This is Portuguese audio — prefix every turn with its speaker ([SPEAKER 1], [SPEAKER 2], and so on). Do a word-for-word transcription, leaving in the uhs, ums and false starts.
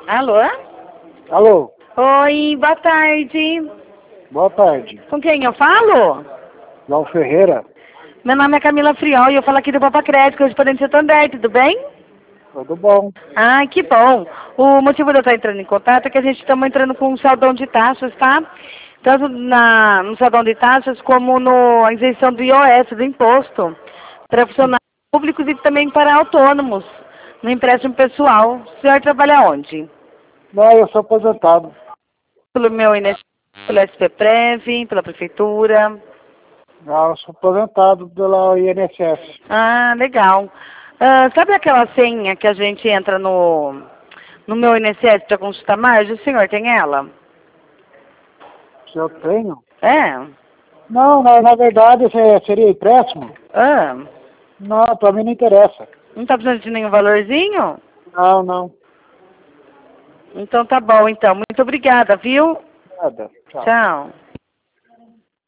[SPEAKER 1] Alô?
[SPEAKER 2] Alô,
[SPEAKER 1] Oi, boa tarde.
[SPEAKER 2] boa tarde.
[SPEAKER 1] Com quem eu falo?
[SPEAKER 2] João Ferreira,
[SPEAKER 1] Meu nome é Camila Friol e eu falo aqui do Papa Crédito, correspondente Santander, tudo bem?
[SPEAKER 2] tudo bom?
[SPEAKER 1] Ah, que bom. O motivo de eu estar entrando em contato é que a gente estamos entrando com um saldão de taxas, tá? Tanto na, no saldão de taxas como no, a isenção do I O S, do imposto, para funcionários públicos e também para autônomos, no empréstimo pessoal. O senhor trabalha onde?
[SPEAKER 2] Não, eu sou aposentado.
[SPEAKER 1] Pelo meu I N S S, pelo S P Prev, pela prefeitura.
[SPEAKER 2] Não, eu sou aposentado pela I N S S.
[SPEAKER 1] Ah, legal. Ah, sabe aquela senha que a gente entra no, no meu I N S S para consultar mais? O senhor tem ela?
[SPEAKER 2] Se eu tenho?
[SPEAKER 1] É?
[SPEAKER 2] Não, na, na verdade se- seria empréstimo?
[SPEAKER 1] Ah,
[SPEAKER 2] Não, para mim não interessa.
[SPEAKER 1] não tá precisando de nenhum valorzinho?
[SPEAKER 2] Não, não.
[SPEAKER 1] Então tá bom, então. Muito obrigada, viu?
[SPEAKER 2] Nada. Tchau.
[SPEAKER 1] Tchau.